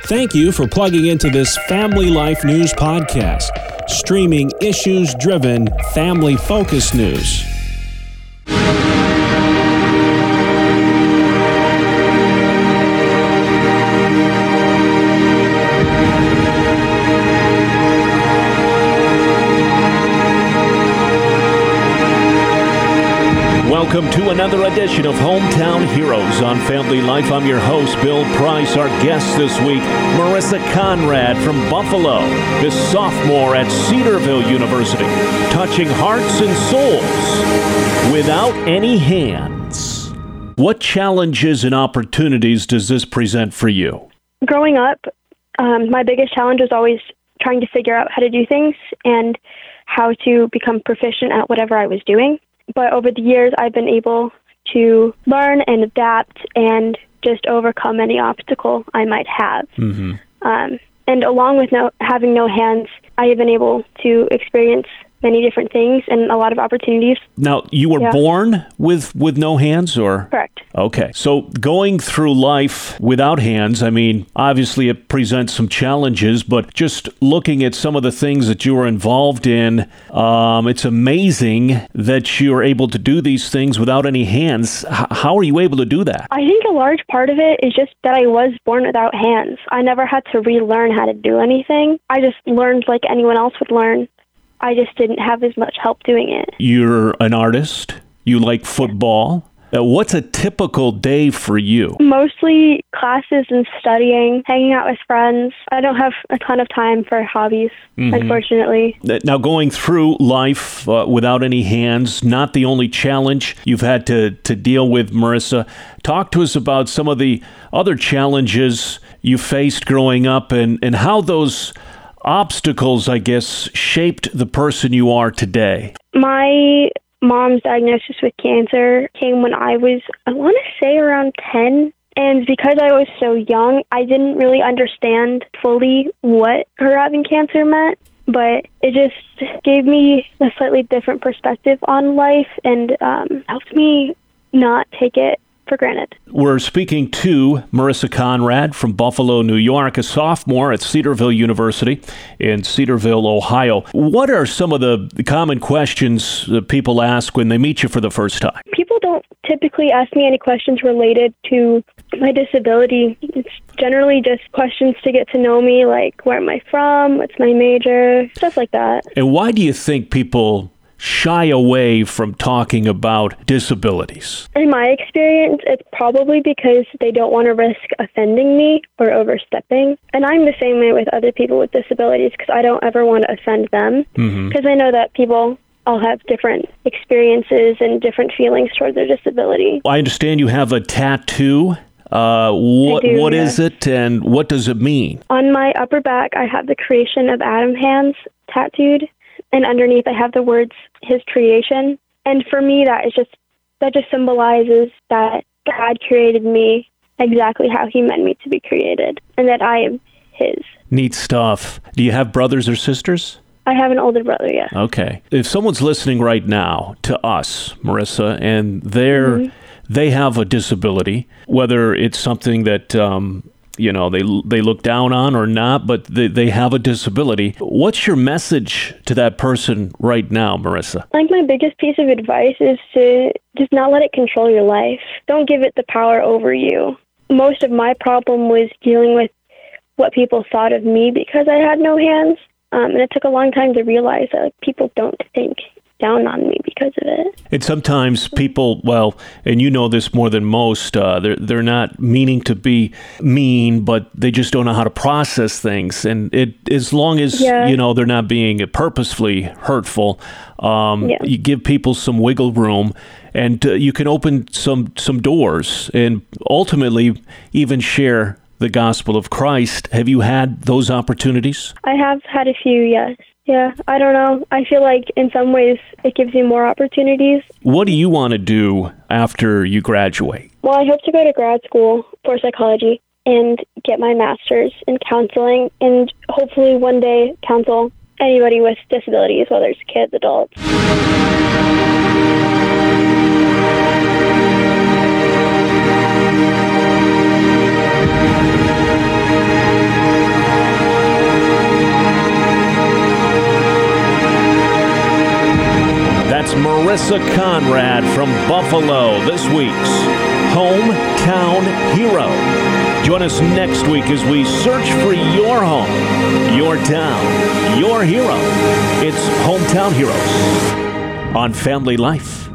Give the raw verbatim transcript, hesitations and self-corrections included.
Thank you for plugging into this Family Life News podcast, streaming issues-driven, family-focused news. Welcome to another edition of Hometown Heroes on Family Life. I'm your host, Bill Price. Our guest this week, Marissa Conrad from Buffalo, this sophomore at Cedarville University, touching hearts and souls without any hands. What challenges and opportunities does this present for you? Growing up, um, my biggest challenge was always trying to figure out how to do things and how to become proficient at whatever I was doing. But over the years, I've been able to learn and adapt and just overcome any obstacle I might have. Mm-hmm. Um, and along with no, having no hands, I have been able to experience many different things and a lot of opportunities. Now, you were yeah. born with, with no hands, or? Correct. Okay. So going through life without hands, I mean, obviously it presents some challenges, but just looking at some of the things that you were involved in, um, it's amazing that you're able to do these things without any hands. H- how are you able to do that? I think a large part of it is just that I was born without hands. I never had to relearn how to do anything. I just learned like anyone else would learn. I just didn't have as much help doing it. You're an artist. You like football. Uh, what's a typical day for you? Mostly classes and studying, hanging out with friends. I don't have a ton of time for hobbies, mm-hmm. unfortunately. Now, going through life uh, without any hands, not the only challenge you've had to, to deal with, Marissa. Talk to us about some of the other challenges you faced growing up and, and how those obstacles, I guess, shaped the person you are today. My mom's diagnosis with cancer came when I was, I want to say around ten. And because I was so young, I didn't really understand fully what her having cancer meant. But it just gave me a slightly different perspective on life and um, helped me not take it for granted. We're speaking to Marissa Conrad from Buffalo, New York, a sophomore at Cedarville University in Cedarville, Ohio. What are some of the common questions that people ask when they meet you for the first time? People don't typically ask me any questions related to my disability. It's generally just questions to get to know me, like where am I from, what's my major, stuff like that. And why do you think people shy away from talking about disabilities? In my experience, it's probably because they don't want to risk offending me or overstepping. And I'm the same way with other people with disabilities because I don't ever want to offend them because mm-hmm. I know that people all have different experiences and different feelings toward their disability. I understand you have a tattoo. Uh, what do, what yeah. is it and what does it mean? On my upper back, I have the creation of Adam hands tattooed. And underneath, I have the words, his creation. And for me, that is just that just symbolizes that God created me exactly how he meant me to be created, and that I am his. Neat stuff. Do you have brothers or sisters? I have an older brother, yes. Okay. If someone's listening right now to us, Marissa, and they're mm-hmm. they have a disability, whether it's something that um, you know, they they look down on or not, but they, they have a disability. What's your message to that person right now, Marissa? I think my biggest piece of advice is to just not let it control your life. Don't give it the power over you. Most of my problem was dealing with what people thought of me because I had no hands. Um, and it took a long time to realize that like, people don't think down on me because of it. And sometimes people, well, and you know this more than most, uh, they're they're not meaning to be mean, but they just don't know how to process things. And it as long as yeah. you know they're not being purposefully hurtful, um, yeah. you give people some wiggle room, and uh, you can open some some doors, and ultimately even share the gospel of Christ. Have you had those opportunities? I have had a few, yes. Yeah, I don't know. I feel like in some ways it gives you more opportunities. What do you want to do after you graduate? Well, I hope to go to grad school for psychology and get my master's in counseling and hopefully one day counsel anybody with disabilities, whether it's kids, adults. That's Marissa Conrad from Buffalo, this week's Hometown Hero. Join us next week as we search for your home, your town, your hero. It's Hometown Heroes on Family Life.